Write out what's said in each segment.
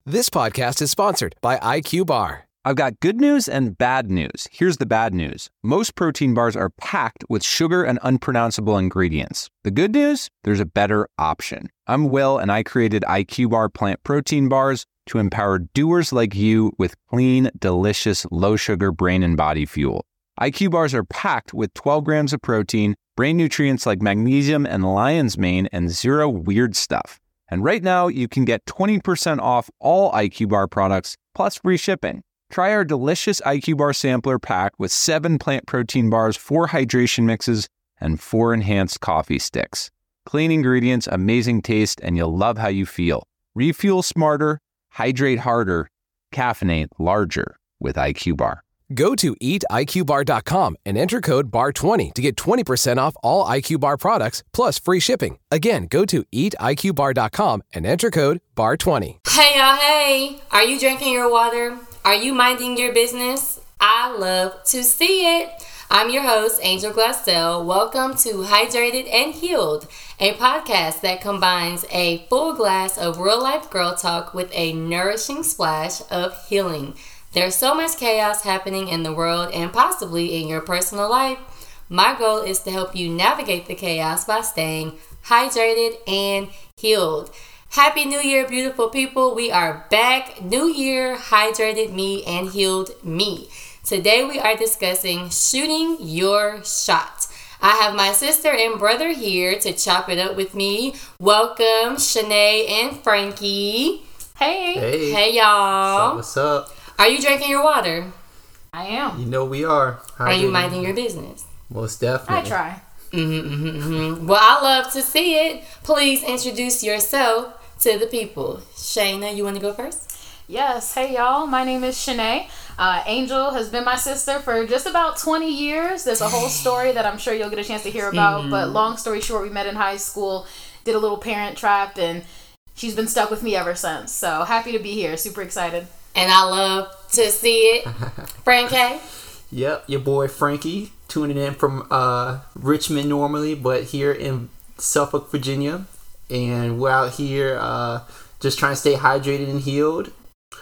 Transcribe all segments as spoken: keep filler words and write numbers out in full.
This podcast is sponsored by I Q Bar. I've got good news and bad news. Here's the bad news. Most protein bars are packed with sugar and unpronounceable ingredients. The good news? There's a better option. I'm Will, and I created I Q Bar plant protein bars to empower doers like you with clean, delicious, low-sugar brain and body fuel. I Q Bars are packed with twelve grams of protein, brain nutrients like magnesium and lion's mane, and zero weird stuff. And right now, you can get twenty percent off all I Q Bar products, plus free shipping. Try our delicious I Q Bar sampler pack with seven plant protein bars, four hydration mixes, and four enhanced coffee sticks. Clean ingredients, amazing taste, and you'll love how you feel. Refuel smarter, hydrate harder, caffeinate larger with I Q Bar. Go to eat I Q bar dot com and enter code B A R twenty to get twenty percent off all I Q Bar products, plus free shipping. Again, go to eat I Q bar dot com and enter code B A R twenty. Hey y'all, hey! Are you drinking your water? Are you minding your business? I love to see it. I'm your host, Angel Glassell. Welcome to Hydrated and Healed, a podcast that combines a full glass of real-life girl talk with a nourishing splash of healing. There's so much chaos happening in the world and possibly in your personal life. My goal is to help you navigate the chaos by staying hydrated and healed. Happy New Year, beautiful people. We are back. New Year, hydrated me and healed me. Today we are discussing shooting your shot. I have my sister and brother here to chop it up with me. Welcome, Shanae and Frankie. Hey. Hey. Hey, y'all. What's up? What's up? Are you drinking your water? I am. You know we are. How Are you minding your business? Most definitely. I try. Mm-hmm, mm-hmm, mm-hmm. Well, I love to see it. Please introduce yourself to the people. Shayna, you want to go first? Yes. Hey, y'all. My name is Shanae. Uh, Angel has been my sister for just about twenty years. There's a whole story that I'm sure you'll get a chance to hear about. Mm-hmm. But long story short, we met in high school, did a little parent trap, and she's been stuck with me ever since. So happy to be here. Super excited. And I love to see it. Frankie? Yep, your boy Frankie, tuning in from uh, Richmond normally, but here in Suffolk, Virginia. And we're out here uh, just trying to stay hydrated and healed.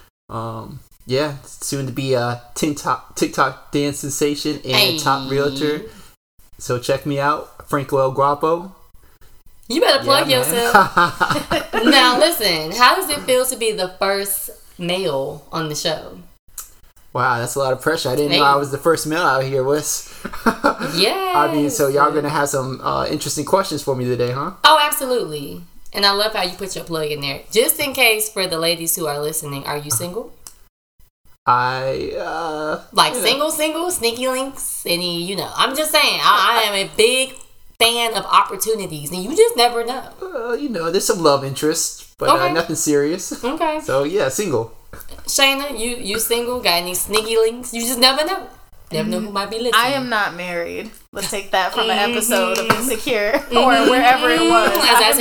Um, yeah, soon to be a TikTok, TikTok dance sensation and hey. top realtor. So check me out, Franco El Guapo. You better plug yeah, yourself. Now listen, how does it feel to be the first male on the show? Wow, that's a lot of pressure. I didn't hey. know I was the first male out here, Wes. Yeah. I mean, so y'all gonna have some uh, interesting questions for me today, huh? Oh, absolutely. And I love how you put your plug in there. Just in case for the ladies who are listening, are you single? I, uh... Like yeah. single, single, sneaky links, any, you know. I'm just saying, I, I am a big fan of opportunities, and you just never know. Uh, you know, there's some love interest, but okay. uh, nothing serious. Okay. So, yeah, single. Shayna, you, you single? Got any sneaky links? You just never know. Never know who might be listening. I am not married. Let's take that from an episode of Insecure mm-hmm. or wherever it was. As I,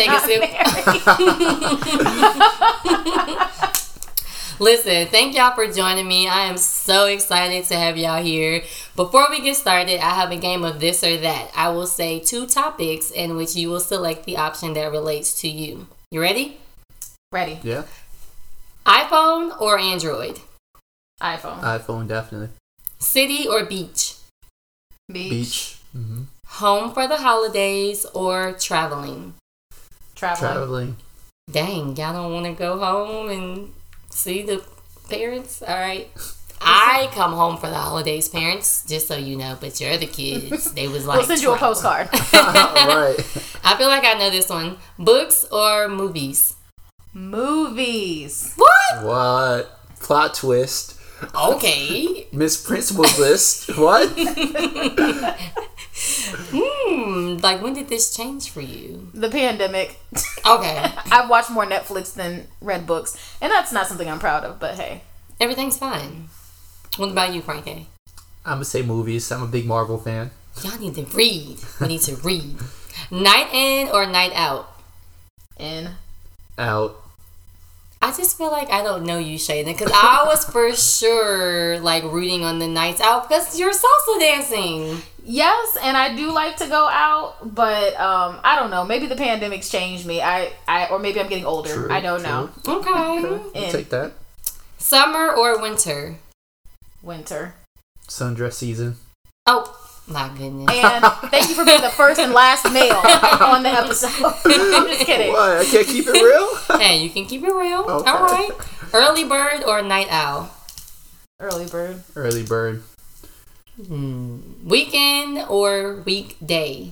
I take a sip. Listen, thank y'all for joining me. I am so excited to have y'all here. Before we get started, I have a game of this or that. I will say two topics in which you will select the option that relates to you. You ready? Ready. Yeah. iPhone or Android? iPhone. iPhone, definitely. City or beach? Beach. Beach. Mm-hmm. Home for the holidays or traveling? Traveling. Traveling. Dang, y'all don't want to go home and see the parents? All right. I come home for the holidays, parents, just so you know, but you're the kids. They was like, we'll send you a postcard. Right. I feel like I know this one. Books or movies? Movies. What? What? Plot twist. Okay. Miss Principal's list. What? Hmm. Like, when did this change for you? The pandemic. Okay. I've watched more Netflix than read books, and that's not something I'm proud of, but hey. Everything's fine. What about you, Frankie? I'm going to say movies. I'm a big Marvel fan. Y'all need to read. We need to read. Night in or night out? In. Out. I just feel like I don't know you, Shayna, because I was for sure like rooting on the nights out because you're salsa dancing. Yes, and I do like to go out, but um, I don't know. Maybe the pandemic's changed me. I, I or maybe I'm getting older. True, I don't true. know. Okay. Okay, we'll And- take that. Summer or winter? Winter. Sundress season. Oh, my goodness. And thank you for being the first and last male on the episode. I'm just kidding. What? I can't keep it real? Hey, you can keep it real. Okay. All right. Early bird or night owl? Early bird. Early bird. Hmm. Weekend or weekday?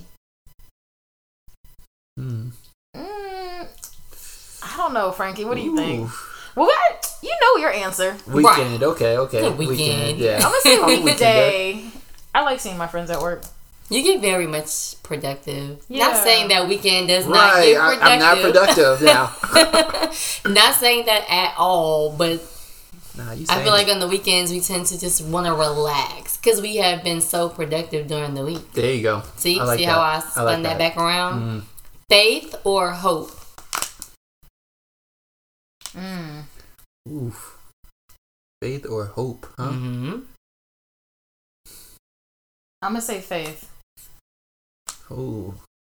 Hmm. Mm, I don't know, Frankie. What do you Ooh. think? Well, what? You know your answer. Weekend. Okay, okay. Yeah, weekend. Yeah. I'm gonna say I'm weekend weekday. I like seeing my friends at work. You get very much productive. Yeah. Not saying that weekend does not Right. get I, productive. I'm not productive now. Not saying that at all, but Nah, you I saying feel like on the weekends we tend to just want to relax because we have been so productive during the week. There you go. See, I like see that. how I I spun like that. that. back around. Mm. Faith or hope? Mm. Oof. Faith or hope, huh? Mm-hmm. I'm gonna say faith. Ooh.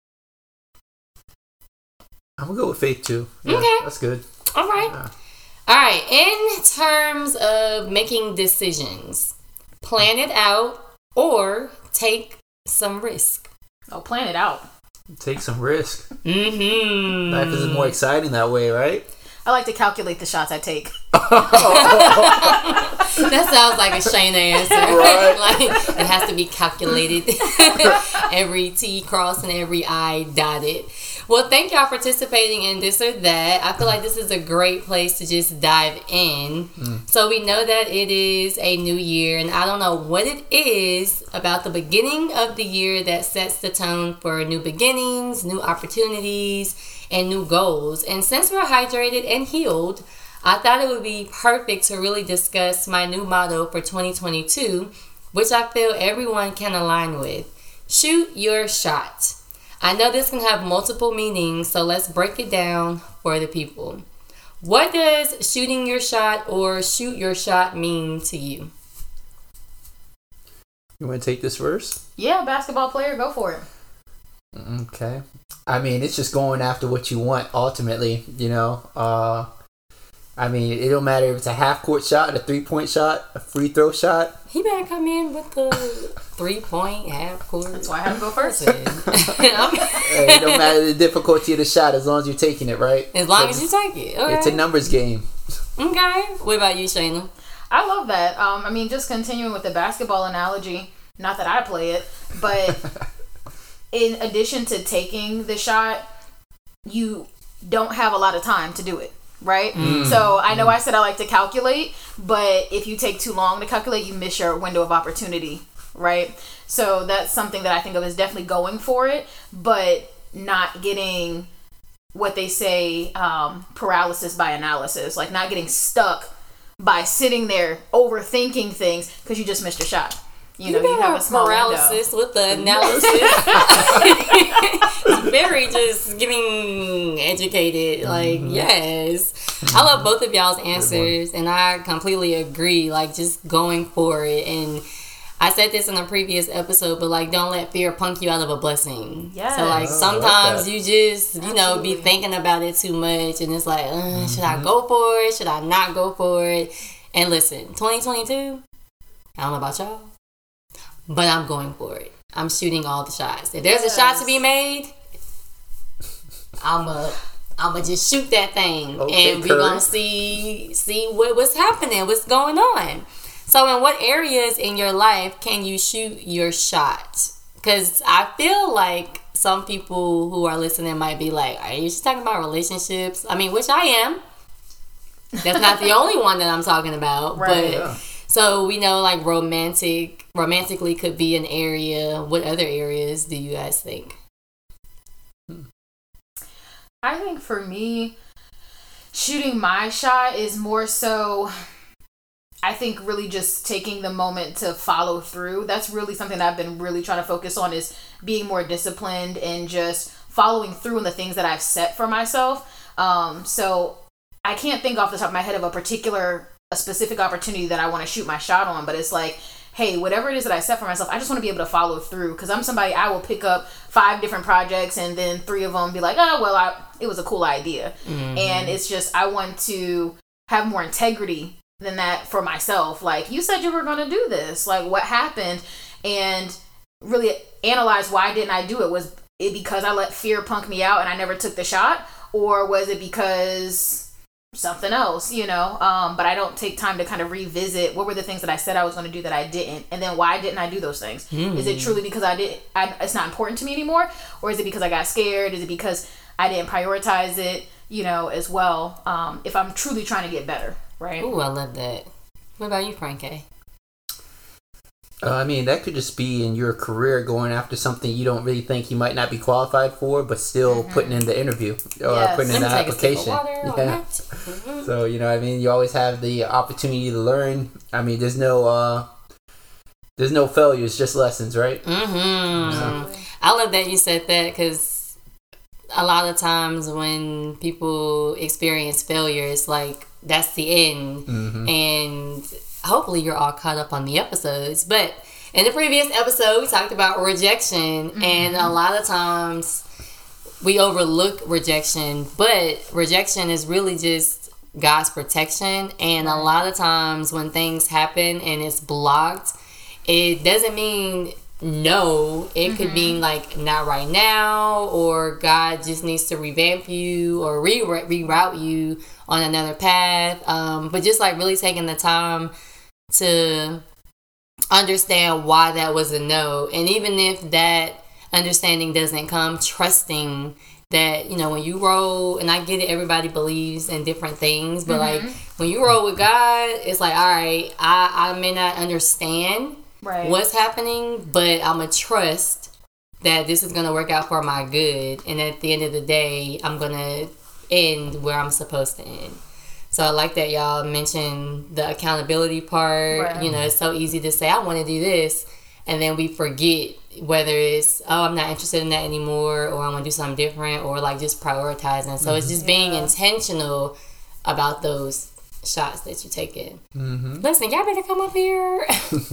I'm gonna go with faith too. Yeah, Okay. That's good. All right. Yeah. All right. In terms of making decisions, plan it out or take some risk. Oh, plan it out. Take some risk. Mm-hmm. Life is more exciting that way, right? I like to calculate the shots I take. That sounds like a Shayna answer. Right. Like it has to be calculated. Every T crossed and every I dotted. Well, thank y'all for participating in this or that. I feel like this is a great place to just dive in. Mm. So we know that it is a new year, and I don't know what it is about the beginning of the year that sets the tone for new beginnings, new opportunities, and new goals. And since we're hydrated and healed, I thought it would be perfect to really discuss my new motto for twenty twenty-two, which I feel everyone can align with. Shoot your shot. I know this can have multiple meanings, so let's break it down for the people. What does shooting your shot or shoot your shot mean to you? You want to take this first? Yeah, basketball player, go for it. Okay. I mean, it's just going after what you want ultimately, you know. Uh, I mean, it don't matter if it's a half-court shot, a three-point shot, a free throw shot. He better come in with the three-point, half-court. That's why I have to go first. Hey, it don't matter the difficulty of the shot as long as you're taking it, right? As long So as you take it. Okay. It's a numbers game. Okay. What about you, Shayna? I love that. Um, I mean, just continuing with the basketball analogy, not that I play it, but in addition to taking the shot, you don't have a lot of time to do it, right? Mm. So I know mm. I said I like to calculate, but if you take too long to calculate, you miss your window of opportunity, right? So that's something that I think of as definitely going for it, but not getting what they say, um, paralysis by analysis, like not getting stuck by sitting there overthinking things because you just missed your shot. You, You know, you have a small paralysis window. with the analysis. It's very just getting educated. Like, mm-hmm. yes. I love both of y'all's answers, and I completely agree. Like, just going for it. And I said this in a previous episode, but, like, don't let fear punk you out of a blessing. Yes. So, like, Oh, sometimes like you just, you Absolutely. know, be thinking about it too much, and it's like, uh, mm-hmm. should I go for it? Should I not go for it? And listen, twenty twenty-two, I don't know about y'all, but I'm going for it. I'm shooting all the shots. If there's Yes. a shot to be made, I'm a, I'm gonna just shoot that thing, Okay, and we're Curry. gonna see see what, what's happening, what's going on. So, in what areas in your life can you shoot your shot? Because I feel like some people who are listening might be like, "Are you just talking about relationships?" I mean, which I am. That's not the only one that I'm talking about, Right. but. Yeah. So we know like romantic, romantically could be an area. What other areas do you guys think? I think for me, shooting my shot is more so, I think really just taking the moment to follow through. That's really something that I've been really trying to focus on, is being more disciplined and just following through on the things that I've set for myself. Um, so I can't think off the top of my head of a particular, a specific opportunity that I want to shoot my shot on, but it's like, hey, whatever it is that I set for myself, I just want to be able to follow through, because I'm somebody, I will pick up five different projects and then three of them be like, oh, well, I, it was a cool idea. Mm-hmm. And it's just, I want to have more integrity than that for myself. Like, you said you were going to do this. Like, what happened? And really analyze, why didn't I do it? Was it because I let fear punk me out and I never took the shot? Or was it because something else, you know? Um, but I don't take time to kind of revisit what were the things that I said I was going to do that I didn't, and then why didn't I do those things? Mm. Is it truly because I did I, it's not important to me anymore, or is it because I got scared? Is it because I didn't prioritize it, you know, as well? Um, if I'm truly trying to get better, right? Ooh, I love that. What about you, Frankie? Uh, I mean, that could just be in your career going after something you don't really think you might not be qualified for, but still mm-hmm. putting in the interview or yes. putting in the application. Yeah. Mm-hmm. So, you know, I mean, you always have the opportunity to learn. I mean, there's no, uh, there's no failures, just lessons, right? Mm-hmm. Exactly. I love that you said that, because a lot of times when people experience failure, it's like that's the end, mm-hmm. and hopefully you're all caught up on the episodes. But in the previous episode, we talked about rejection, mm-hmm. and a lot of times we overlook rejection, but rejection is really just God's protection. And a lot of times when things happen and it's blocked, it doesn't mean no. It mm-hmm. could mean like not right now, or God just needs to revamp you or re- reroute you on another path. Um, but just like really taking the time to understand why that was a no. And even if that understanding doesn't come, trusting that, you know, when you roll, and I get it, everybody believes in different things, but mm-hmm. like when you roll with God, it's like, all right, I, I may not understand right. what's happening, but I'm going to trust that this is going to work out for my good. And at the end of the day, I'm going to end where I'm supposed to end. So I like that y'all mentioned the accountability part. Right. You know, it's so easy to say, I want to do this, and then we forget whether it's, oh, I'm not interested in that anymore, or I want to do something different, or like just prioritizing. So mm-hmm. it's just being yeah. intentional about those shots that you take in. Mm-hmm. Listen, y'all better come up here.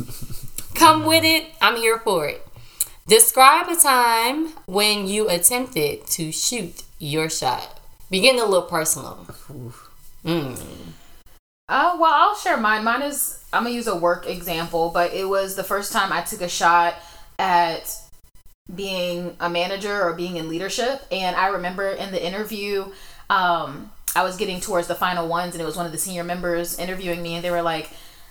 Come with it. I'm here for it. Describe a time when you attempted to shoot your shot. Be getting a little personal. Mm. Uh, well, I'll share mine. Mine is, I'm going to use a work example, but it was the first time I took a shot at being a manager or being in leadership. And I remember in the interview, um, I was getting towards the final ones, and it was one of the senior members interviewing me, and they were like,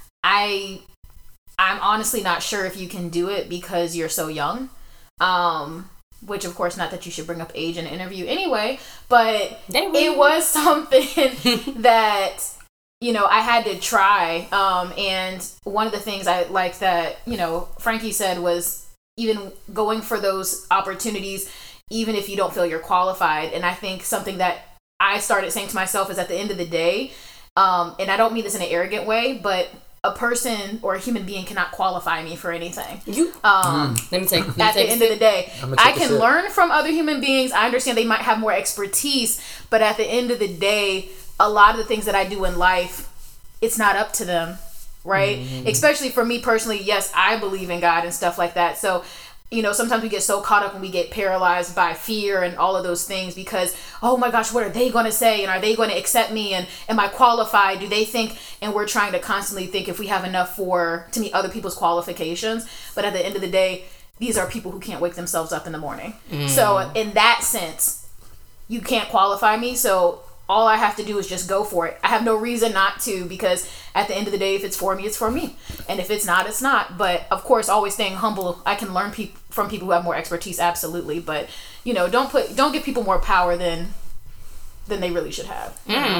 I, I'm honestly not sure if you can do it because you're so young. Um, which of course, not that you should bring up age in an interview anyway, but it was something that, you know, I had to try. Um, and one of the things I like that, you know, Frankie said was even going for those opportunities, even if you don't feel you're qualified. And I think something that I started saying to myself is, at the end of the day, um, and I don't mean this in an arrogant way, but a person or a human being cannot qualify me for anything. You, um, mm. let me take. Let me at take the end of the day, I can learn from other human beings. I understand they might have more expertise, but at the end of the day, a lot of the things that I do in life, it's not up to them, right? Mm-hmm. Especially for me personally. Yes, I believe in God and stuff like that. So, you know, sometimes we get so caught up and we get paralyzed by fear and all of those things because, oh my gosh, what are they going to say? And are they going to accept me? And am I qualified? Do they think? And we're trying to constantly think if we have enough for to meet other people's qualifications. But at the end of the day, these are people who can't wake themselves up in the morning. Mm. So in that sense, you can't qualify me. So all I have to do is just go for it. I have no reason not to, because at the end of the day, if it's for me, it's for me. And if it's not, it's not. But of course, always staying humble. I can learn pe- from people who have more expertise, absolutely. But, you know, don't put don't give people more power than than they really should have.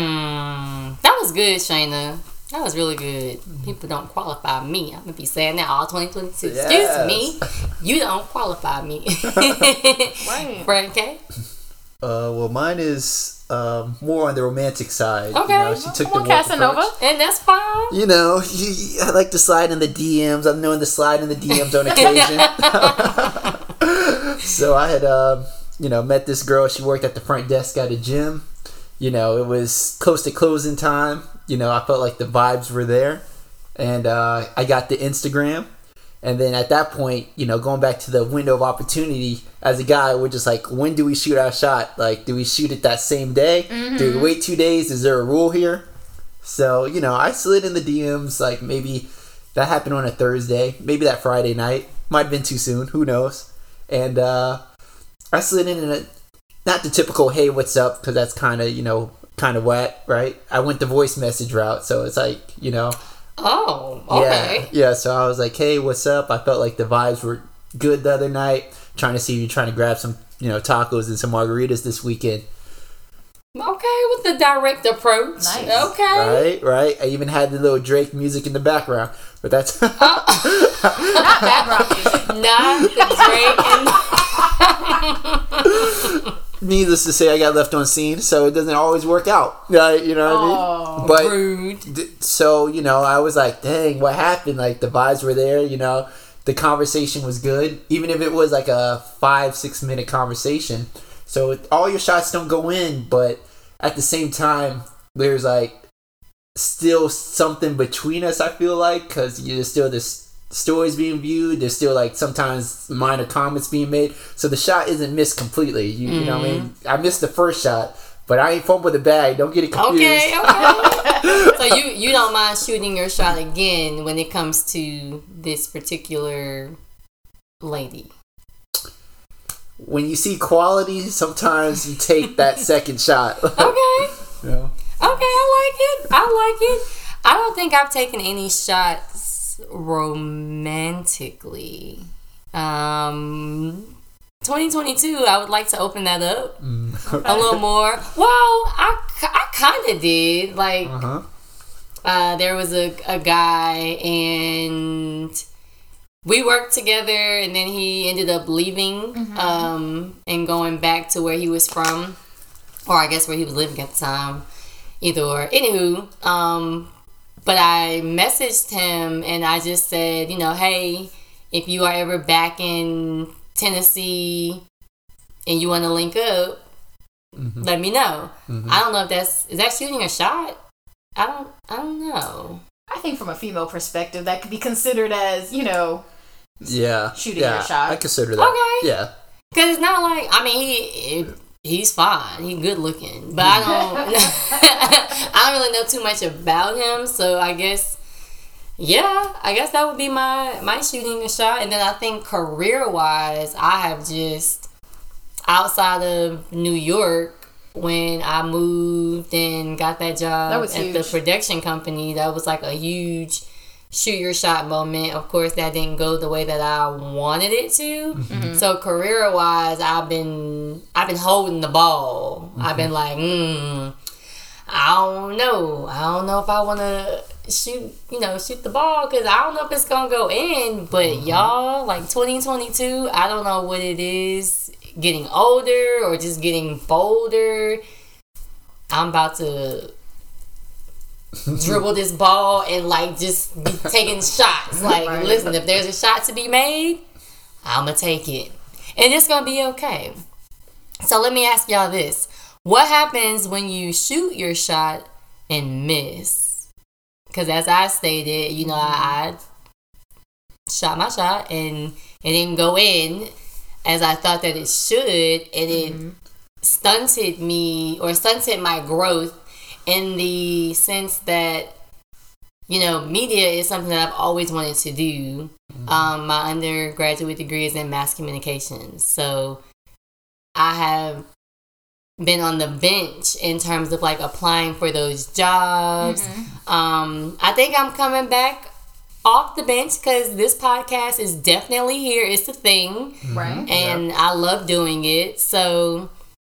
Mm. That was good, Shayna. That was really good. People don't qualify me. I'm going to be saying that all twenty twenty-two. Yes. Excuse me. You don't qualify me. Right. Frankie? Uh, well, mine is um, more on the romantic side. Okay. You know, she took Come the on, Casanova. Approach. And that's fine. You know, you, I like to slide in the D Ms. I'm known to slide in the D Ms on occasion. So I had, uh, you know, met this girl. She worked at the front desk at a gym. you know, it was close to closing time. You know, I felt like the vibes were there. And uh, I got the Instagram. And then at that point, you know, going back to the window of opportunity, as a guy, we're just like, when do we shoot our shot? Like, do we shoot it that same day? Mm-hmm. Do we wait two days? Is there a rule here? So, you know, I slid in the D Ms, like maybe that happened on a Thursday, maybe that Friday night. Might have been too soon, who knows? And uh, I slid in, in a, not the typical, hey, what's up? Because that's kind of, you know, kind of wet, right? I went the voice message route, so it's like, you know. Oh, okay. Yeah, yeah, so I was like, hey, what's up? I felt like the vibes were good the other night. Trying to see if you're trying to grab some, you know, tacos and some margaritas this weekend. Okay, with the direct approach. Nice. Okay. Right, right. I even had the little Drake music in the background, but that's uh, Not background music. Not the Drake and needless to say, I got left on scene, so it doesn't always work out. Right, you know what oh, I mean? But rude. d- so, you know, I was like, dang, what happened? Like, the vibes were there, you know, the conversation was good, even if it was like a five, six minute conversation. So all your shots don't go in, but at the same time, there's like still something between us, I feel like, because there's still this stories being viewed. There's still like sometimes minor comments being made. So the shot isn't missed completely. You, mm-hmm. you know what I mean? I missed the first shot, but I ain't fumbled the bag. Don't get it confused. Okay, okay. So you, you don't mind shooting your shot again when it comes to this particular lady? When you see quality, sometimes you take that second shot. Okay. Yeah. Okay, I like it. I like it. I don't think I've taken any shots romantically. Um, twenty twenty-two, I would like to open that up mm. a little more. Well, I, I kind of did. Like, uh-huh. uh, there was a, a guy and we worked together, and then he ended up leaving mm-hmm. um, and going back to where he was from, or I guess where he was living at the time. Either or. Anywho, um, but I messaged him and I just said, you know, hey, if you are ever back in Tennessee and you want to link up, mm-hmm. let me know. Mm-hmm. I don't know if that's, is that shooting a shot? I don't, I don't know. I think from a female perspective, that could be considered as, you know, yeah, shooting yeah, your shot. I consider that. Okay. Yeah. Because it's not like, I mean, he, it, he's fine. He's good looking. But I don't, I don't really know too much about him. So I guess, yeah, I guess that would be my, my shooting a shot. And then I think career-wise, I have just, outside of New York, when I moved and got that job that was at huge. the production company, that was like a huge shoot your shot moment. Of course, that didn't go the way that I wanted it to. Mm-hmm. So career wise, I've been I've been holding the ball. Mm-hmm. I've been like, hmm, I don't know. I don't know if I want to shoot, you know, shoot the ball because I don't know if it's gonna go in. But mm-hmm. y'all, like twenty twenty-two, I don't know what it is. Getting older or just getting bolder. I'm about to dribble this ball and like just be taking shots. Like, right. Listen, if there's a shot to be made, I'm gonna take it, and it's gonna be okay. So let me ask y'all this: what happens when you shoot your shot and miss? Because as I stated, you know, I, I shot my shot and it didn't go in as I thought that it should, and it mm-hmm. stunted me or stunted my growth in the sense that, you know, media is something that I've always wanted to do. Mm-hmm. Um, my undergraduate degree is in mass communications. So I have been on the bench in terms of like applying for those jobs. Mm-hmm. Um, I think I'm coming back off the bench because this podcast is definitely here. It's the thing. Right. And yep. I love doing it. So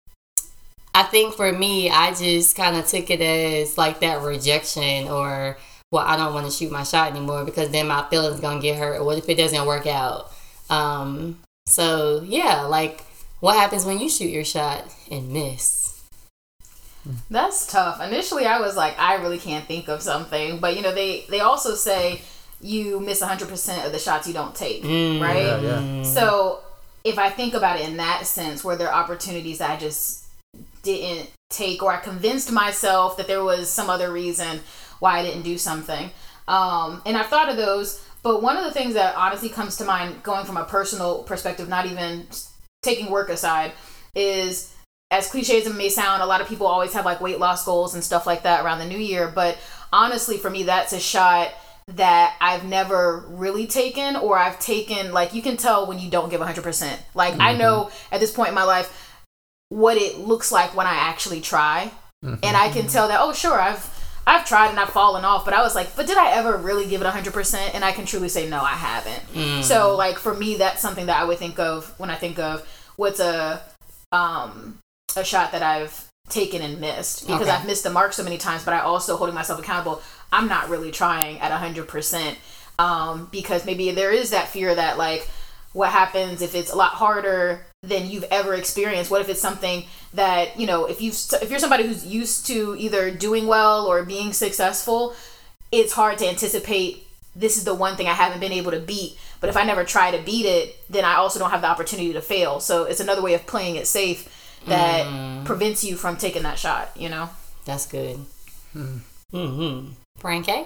I think for me, I just kind of took it as like that rejection or, well, I don't want to shoot my shot anymore because then my feelings going to get hurt. What if it doesn't work out? Um, so, yeah, like what happens when you shoot your shot and miss? That's tough. Initially, I was like, I really can't think of something. But, you know, they, they also say you miss one hundred percent of the shots you don't take, mm, right? Yeah, yeah. So if I think about it in that sense, were there opportunities that I just didn't take, or I convinced myself that there was some other reason why I didn't do something. Um, and I've thought of those, but one of the things that honestly comes to mind, going from a personal perspective, not even taking work aside, is, as cliche as it may sound, a lot of people always have like weight loss goals and stuff like that around the new year. But honestly, for me, that's a shot that I've never really taken, or I've taken, like, you can tell when you don't give one hundred percent. Like, mm-hmm. I know at this point in my life what it looks like when I actually try. Mm-hmm. And I can tell that, oh, sure, I've I've tried and I've fallen off, but I was like, but did I ever really give it one hundred percent? And I can truly say, no, I haven't. Mm. So, like, for me, that's something that I would think of when I think of what's a um a shot that I've taken and missed, because okay. I've missed the mark so many times, but I also holding myself accountable. I'm not really trying at one hundred percent, um, because maybe there is that fear that, like, what happens if it's a lot harder than you've ever experienced? What if it's something that, you know, if you if you're somebody who's used to either doing well or being successful, it's hard to anticipate, this is the one thing I haven't been able to beat. But if I never try to beat it, then I also don't have the opportunity to fail. So it's another way of playing it safe that mm. prevents you from taking that shot, you know? That's good. Hmm. Mm-hmm. Frankie?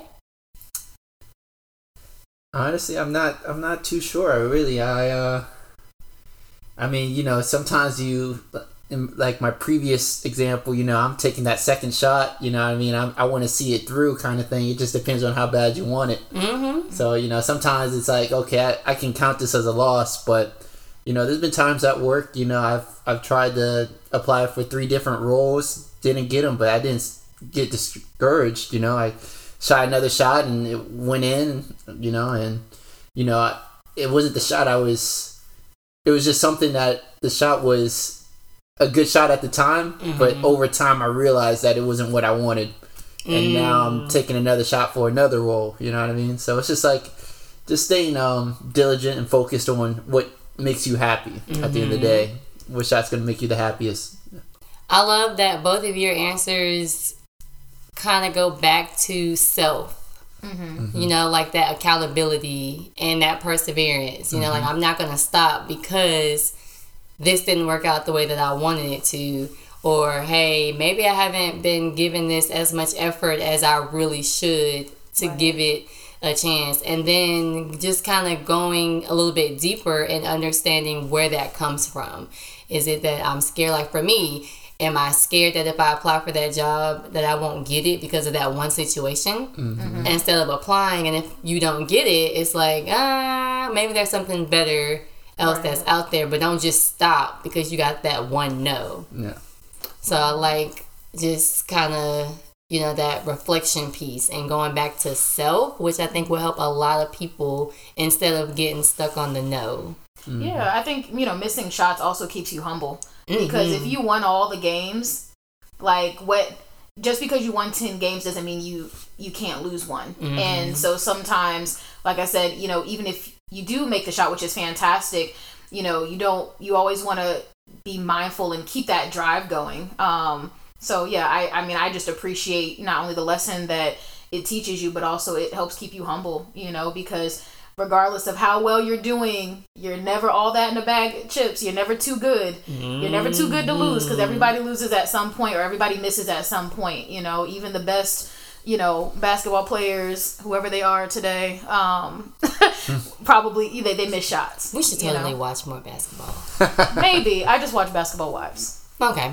Honestly, I'm not I'm not too sure. Really, I uh I mean, you know, sometimes you, in like my previous example, you know, I'm taking that second shot, you know what I mean? I, I want to see it through kind of thing. It just depends on how bad you want it. Mm-hmm. So, you know, sometimes it's like, okay, I, I can count this as a loss, but, you know, there's been times at work, you know, I've I've tried to apply for three different roles, didn't get them, but I didn't get discouraged, you know. I shot another shot and it went in, you know, and, you know, it wasn't the shot I was, it was just something that the shot was a good shot at the time, mm-hmm. but over time I realized that it wasn't what I wanted. And mm. now I'm taking another shot for another role, you know what I mean? So it's just like, just staying um, diligent and focused on what makes you happy mm-hmm. at the end of the day. What shot's going to make you the happiest? I love that both of your answers kind of go back to self. Mm-hmm. Mm-hmm. You know, like that accountability and that perseverance. You mm-hmm. know, like, I'm not going to stop because this didn't work out the way that I wanted it to. Or, hey, maybe I haven't been giving this as much effort as I really should to right. give it a chance. And then just kind of going a little bit deeper and understanding where that comes from. Is it that I'm scared? Like, for me, am I scared that if I apply for that job that I won't get it because of that one situation? Mm-hmm. Instead of applying, and if you don't get it, it's like, ah, maybe there's something better else right. that's out there, but don't just stop because you got that one no. Yeah. So I like just kind of, you know, that reflection piece and going back to self, which I think will help a lot of people instead of getting stuck on the no. Mm-hmm. Yeah, I think, you know, missing shots also keeps you humble. Because mm-hmm. if you won all the games, like, what, just because you won ten games doesn't mean you, you can't lose one. Mm-hmm. And so sometimes, like I said, you know, even if you do make the shot, which is fantastic, you know, you don't, you always want to be mindful and keep that drive going. Um, so yeah, I, I mean, I just appreciate not only the lesson that it teaches you, but also it helps keep you humble, you know, because regardless of how well you're doing, you're never all that in a bag of chips. You're never too good. Mm-hmm. You're never too good to lose, because everybody loses at some point, or everybody misses at some point. You know, even the best, you know, basketball players, whoever they are today, um, probably either they miss shots. We should totally know? watch more basketball. Maybe. I just watch Basketball Wives. Okay.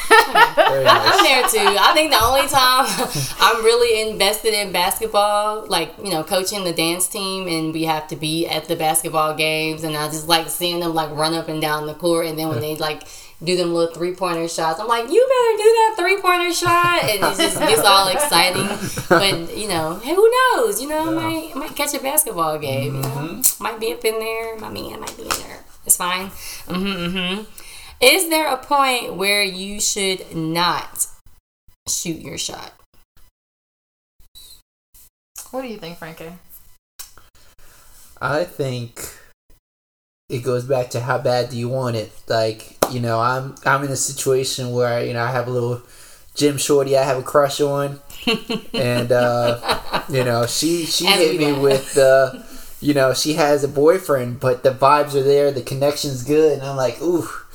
Nice. I'm there too. I think the only time I'm really invested in basketball, like, you know, coaching the dance team, and we have to be at the basketball games, and I just like seeing them like run up and down the court, and then when they like do them little three pointer shots, I'm like, you better do that three pointer shot, and it just gets all exciting. But you know, hey, who knows? You know, I might, I might catch a basketball game. Mm-hmm. You know, might be up in there. My man might be in there. It's fine. Mm-hmm. Mm-hmm. Is there a point where you should not shoot your shot? What do you think, Frankie? I think it goes back to how bad do you want it. Like, you know, I'm I'm in a situation where, you know, I have a little gym shorty I have a crush on, and uh, you know, she she As hit me that. with uh, you know, she has a boyfriend, but the vibes are there, the connection's good, and I'm like, ooh.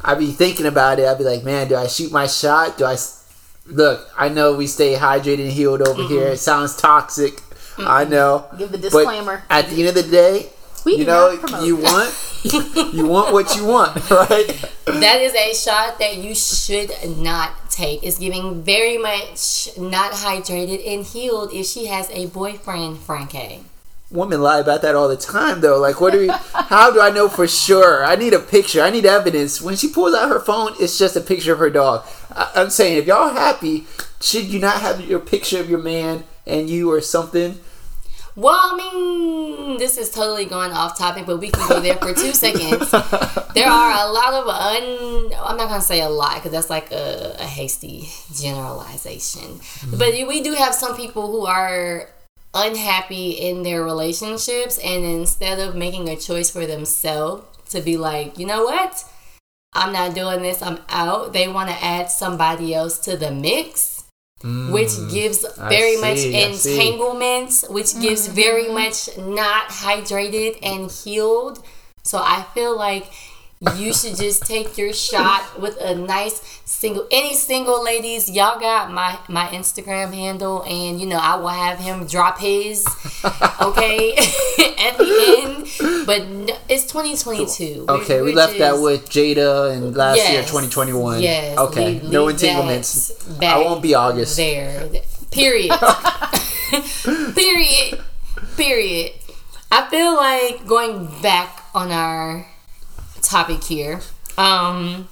I'd be thinking about it. I'd be like, man, do I shoot my shot? Do I look? I know we stay hydrated and healed over mm-hmm. here. It sounds toxic. Mm-hmm. I know. Give the disclaimer. But at the end of the day, we you know, you want you want what you want, right? That is a shot that you should not take. It's giving very much not hydrated and healed if she has a boyfriend, Frankie. Women lie about that all the time, though. Like, what do we? How do I know for sure? I need a picture. I need evidence. When she pulls out her phone, it's just a picture of her dog. I, I'm saying, if y'all happy, should you not have your picture of your man and you or something? Well, I mean, this is totally going off topic, but we can go there for two seconds. There are a lot of un... I'm not going to say a lot, because that's like a, a hasty generalization. Mm-hmm. But we do have some people who are unhappy in their relationships, and instead of making a choice for themselves to be like, you know what? I'm not doing this. I'm out. They want to add somebody else to the mix. Mm, which gives very see, much entanglements, which gives mm-hmm. very much not hydrated and healed. So I feel like you should just take your shot with a nice single. Any single ladies, y'all got my my Instagram handle, and you know I will have him drop his okay at the end. But no, it's twenty twenty-two. Okay, we're, we left just, that with Jada and last yes, year twenty twenty-one. Yes. Okay. Leave, no leave entanglements. I won't be August. There. Period. Period. Period. I feel like going back on our topic here. Um,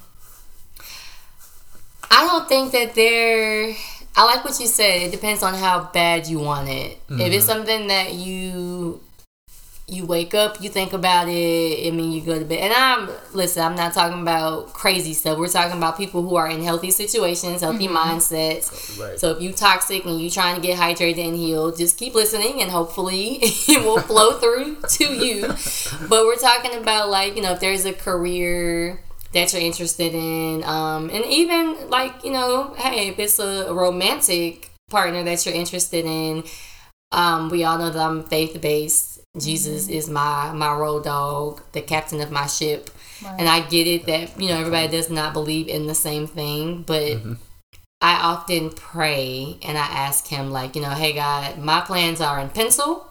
I don't think that they're. I like what you said. It depends on how bad you want it. Mm-hmm. If it's something that you you wake up, you think about it, I mean, you go to bed. And I'm listen. I'm not talking about crazy stuff. We're talking about people who are in healthy situations, healthy mm-hmm. mindsets. Right. So if you toxic and you trying to get hydrated and healed, just keep listening, and hopefully it will flow through to you. But we're talking about, like, you know, if there's a career that you're interested in, um, and even like, you know, hey, if it's a romantic partner that you're interested in, um, we all know that I'm faith based. Jesus mm-hmm. is my, my road dog, the captain of my ship. Right. And I get it that, you know, everybody does not believe in the same thing, but mm-hmm. I often pray and I ask him, like, you know, hey, God, my plans are in pencil,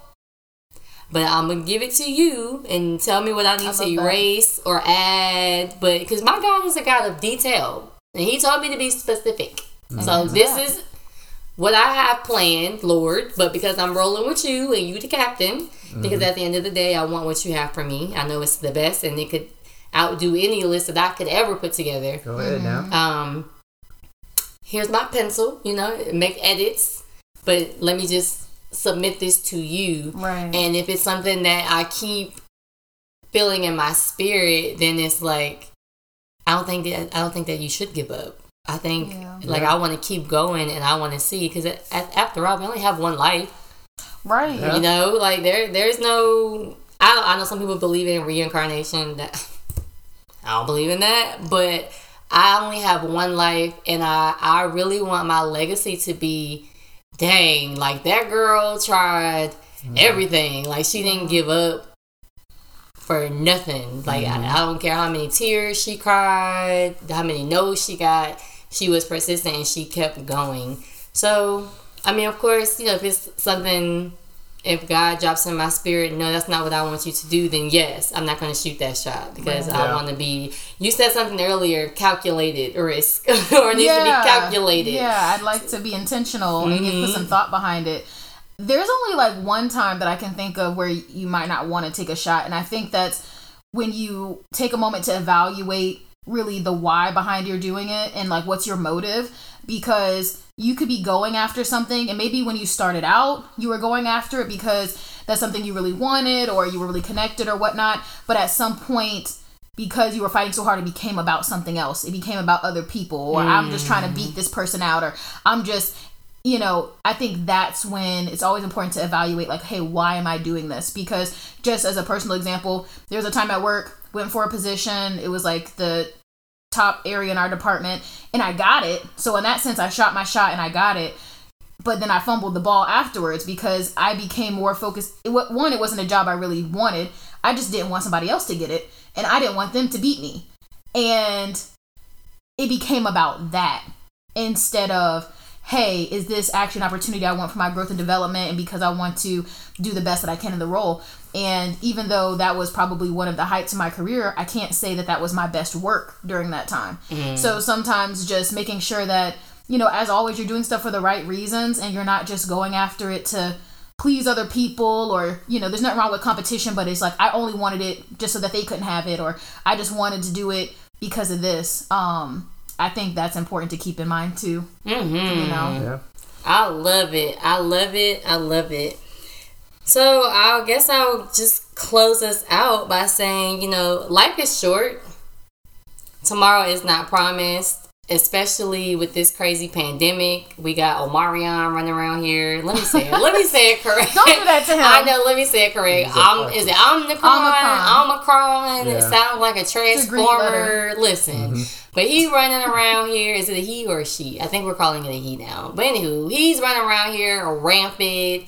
but I'm going to give it to you and tell me what I need I to erase that. Or add. But because my God is a God of detail, and he told me to be specific. Mm-hmm. So this is what I have planned, Lord, but because I'm rolling with you and you the captain, because mm-hmm. at the end of the day, I want what you have for me. I know it's the best, and it could outdo any list that I could ever put together. Go ahead mm-hmm. now. Um, here's my pencil, you know, make edits, but let me just submit this to you. Right. And if it's something that I keep feeling in my spirit, then it's like, I don't think that I don't think that you should give up. I think, yeah. like, yeah. I want to keep going, and I want to see, because after all, we only have one life. Right. You know, like, there, there's no, I, I know some people believe in reincarnation. That I don't believe in that, but I only have one life, and I, I really want my legacy to be, dang, like, that girl tried mm-hmm. everything. Like, she didn't give up for nothing. Like, mm-hmm. I, I don't care how many tears she cried, how many no's she got. She was persistent, and she kept going. So, I mean, of course, you know, if it's something, if God drops in my spirit, no, that's not what I want you to do, then yes, I'm not going to shoot that shot, because yeah. I want to be, you said something earlier, calculated risk, or it needs yeah. to be calculated. Yeah, I'd like to be intentional mm-hmm. and put some thought behind it. There's only like one time that I can think of where you might not want to take a shot, and I think that's when you take a moment to evaluate really the why behind your doing it, and like what's your motive, because you could be going after something, and maybe when you started out you were going after it because that's something you really wanted, or you were really connected or whatnot, but at some point, because you were fighting so hard, it became about something else. It became about other people, or mm. I'm just trying to beat this person out, or I'm just, you know, I think that's when it's always important to evaluate, like, hey, why am I doing this? Because just as a personal example, there was a time at work, went for a position, it was like the top area in our department, and I got it. So in that sense, I shot my shot and I got it. But then I fumbled the ball afterwards because I became more focused. It, one, it wasn't a job I really wanted. I just didn't want somebody else to get it, and I didn't want them to beat me. And it became about that instead of, hey, is this actually an opportunity I want for my growth and development and because I want to do the best that I can in the role. And even though that was probably one of the heights of my career, I can't say that that was my best work during that time. Mm. So sometimes just making sure that, you know, as always, you're doing stuff for the right reasons and you're not just going after it to please other people or, you know, there's nothing wrong with competition, but it's like, I only wanted it just so that they couldn't have it, or I just wanted to do it because of this. Um, I think that's important to keep in mind too. Mm-hmm. You know? Yeah. I love it. I love it. I love it. So I guess I'll just close us out by saying, you know, life is short. Tomorrow is not promised, especially with this crazy pandemic. We got Omarion running around here. Let me say it. Let me say it correct. Don't do that to him. I know. Let me say it correct. Um, is it Omicron? Omicron. Omicron. Yeah. It sounds like a transformer. Listen. Mm-hmm. But he running around here. Is it a he or a she? I think we're calling it a he now. But anywho, he's running around here rampant.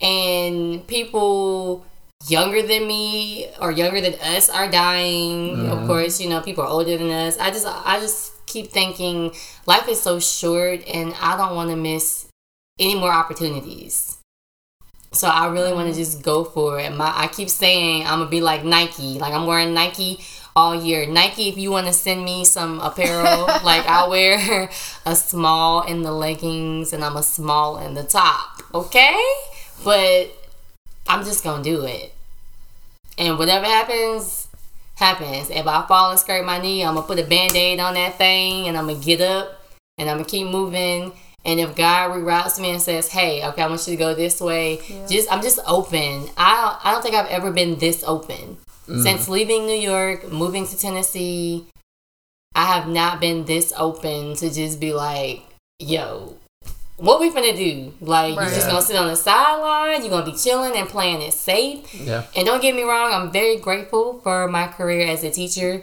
And people younger than me or younger than us are dying. Mm-hmm. Of course, you know, people are older than us. I just, I just keep thinking life is so short, and I don't want to miss any more opportunities. So I really want to just go for it. My, I keep saying I'm gonna be like Nike. Like I'm wearing Nike all year. Nike, if you want to send me some apparel, like I'll wear a small in the leggings and I'm a small in the top. Okay. But I'm just going to do it. And whatever happens, happens. If I fall and scrape my knee, I'm going to put a Band-Aid on that thing and I'm going to get up and I'm going to keep moving. And if God reroutes me and says, hey, okay, I want you to go this way, yeah. just I'm just open. I, I don't think I've ever been this open. Mm. Since leaving New York, moving to Tennessee, I have not been this open to just be like, yo, what we finna do? Like, right. You're just gonna sit on the sideline, you're gonna be chilling and playing it safe. Yeah. And don't get me wrong, I'm very grateful for my career as a teacher.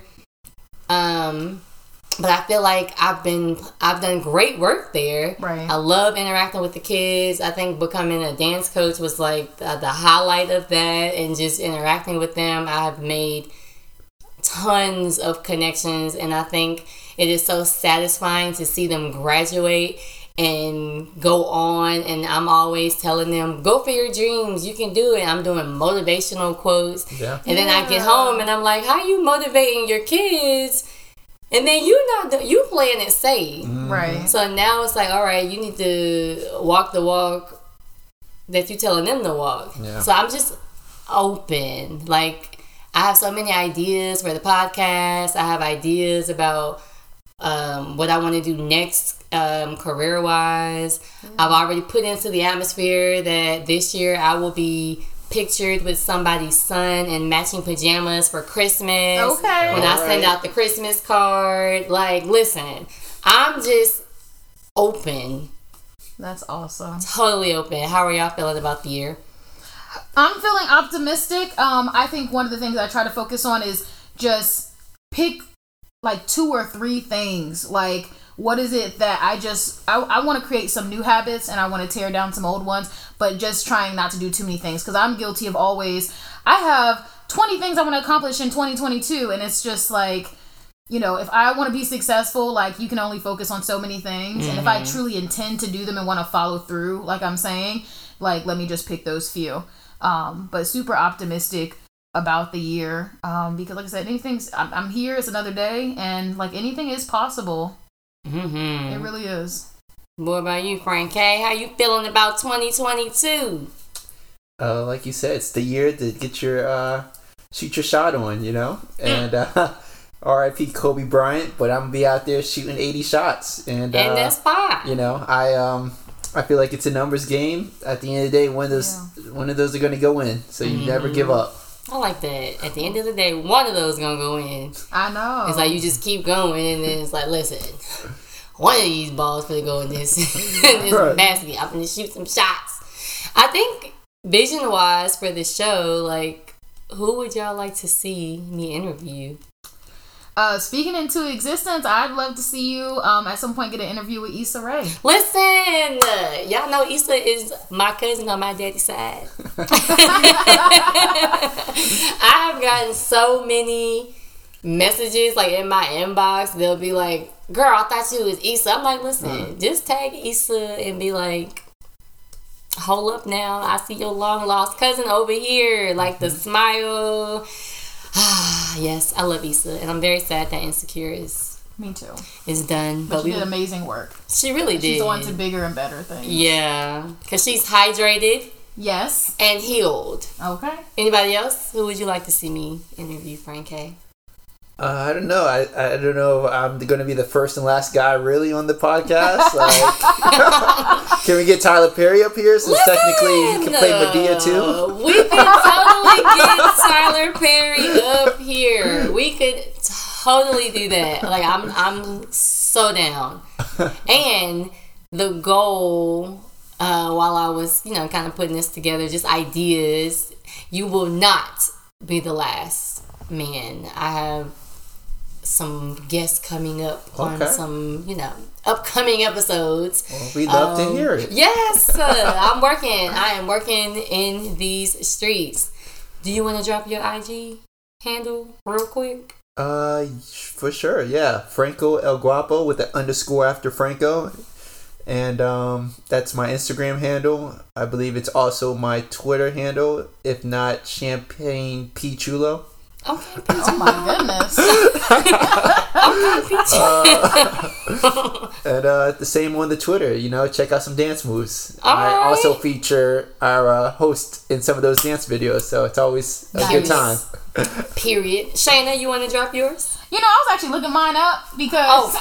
Um, but I feel like I've been, I've done great work there. Right. I love interacting with the kids. I think becoming a dance coach was like the, the highlight of that, and just interacting with them. I've made tons of connections, and I think it is so satisfying to see them graduate and go on. And I'm always telling them, go for your dreams, you can do it. I'm doing motivational quotes. Yeah. And then yeah. I get home and I'm like, how you motivating your kids and then you not you playing it safe? Mm-hmm. Right. So now it's like, all right, you need to walk the walk that you're telling them to walk. Yeah. So I'm just open. Like, I have so many ideas for the podcast. I have ideas about um, what I want to do next. Um, career wise, mm-hmm. I've already put into the atmosphere that this year I will be pictured with somebody's son in matching pajamas for Christmas. Okay. When All I send right. out the Christmas card, like, listen, I'm just open. That's awesome. Totally open. How are y'all feeling about the year? I'm feeling optimistic. Um, I think one of the things I try to focus on is just pick like two or three things. Like, what is it that I just, I, I want to create some new habits and I want to tear down some old ones, but just trying not to do too many things, because I'm guilty of always, I have twenty things I want to accomplish in twenty twenty-two, and it's just like, you know, if I want to be successful, like, you can only focus on so many things, mm-hmm. and if I truly intend to do them and want to follow through, like I'm saying, like, let me just pick those few. Um, but super optimistic about the year, um, because like I said, anything's, I'm, I'm here, it's another day, and like anything is possible. Mm-hmm. It really is. What about you, Frank K? How you feeling about twenty twenty-two? Uh, like you said, it's the year to get your uh, shoot your shot on, you know. And uh, R I P Kobe Bryant, but I'm gonna be out there shooting eighty shots, and And uh, that's fine. you know, I um, I feel like it's a numbers game. At the end of the day, one of those, yeah. one of those are gonna go in. So you mm-hmm. never give up. I like that. At the end of the day, one of those gonna go in. I know. It's like you just keep going, and then it's like, listen, one of these balls finna go in this, in this Right. basket. I'm gonna shoot some shots. I think vision wise for the show, like, who would y'all like to see me interview? Uh, speaking into existence, I'd love to see you um, at some point get an interview with Issa Rae. Listen, y'all know Issa is my cousin on my daddy's side. I have gotten so many messages, like, in my inbox. They'll be like, girl, I thought you was Issa. I'm like, listen, mm. just tag Issa and be like, hold up now. I see your long lost cousin over here. Like the smile. Ah, yes, I love Issa. And I'm very sad that Insecure is Me too. is done. But, but she we, did amazing work. She really she's did. She's on to bigger and better things. Yeah. Because she's hydrated. Yes. And healed. Okay. Anybody else? Who would you like to see me interview, Frank K? Uh, I don't know. I, I don't know if I'm going to be the first and last guy really on the podcast. Like, can we get Tyler Perry up here since Listen, technically he can play Medea too? We could totally get Tyler Perry up here. We could totally do that. Like I'm I'm so down. And the goal uh, while I was, you know, kind of putting this together, just ideas, you will not be the last man. I have some guests coming up okay. on some, you know, upcoming episodes. Well, we'd love um, to hear it. Yes, uh, I'm working. I am working in these streets. Do you want to drop your I G handle real quick? Uh, for sure. Yeah, Franco El Guapo with the underscore after Franco, and um, that's my Instagram handle. I believe it's also my Twitter handle. If not, Champagne P Chulo. Okay, oh my goodness. uh, and uh, the same on the Twitter, you know, check out some dance moves. All I right. also feature our uh, host in some of those dance videos, so it's always a nice. good time. Period. Shayna, you want to drop yours? You know, I was actually looking mine up because oh.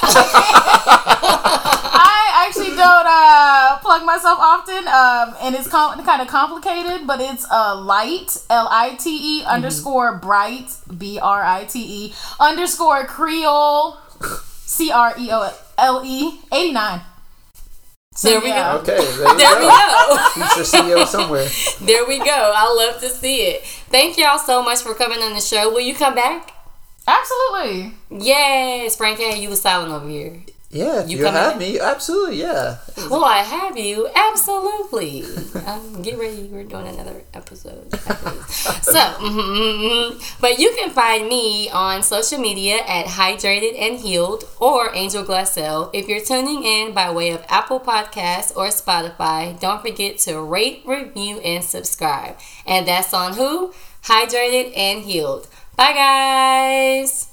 I actually don't uh, plug myself often, um, and it's com- kind of complicated, but it's uh, light, L I T E, mm-hmm. underscore bright, B R I T E, underscore Creole, C R E O L E, eighty-nine. So, there we yeah. go. Okay, there, there we go. Future C E O somewhere. There we go. I love to see it. Thank y'all so much for coming on the show. Will you come back? Absolutely. Yes, Frank, you was silent over here. Yeah, you, you have me. Absolutely, yeah. Will I have you? Absolutely. um, get ready. We're doing another episode. so, mm-hmm, but you can find me on social media at Hydrated and Healed or Angel Glassell. If you're tuning in by way of Apple Podcasts or Spotify, don't forget to rate, review, and subscribe. And that's on who? Hydrated and Healed. Bye, guys.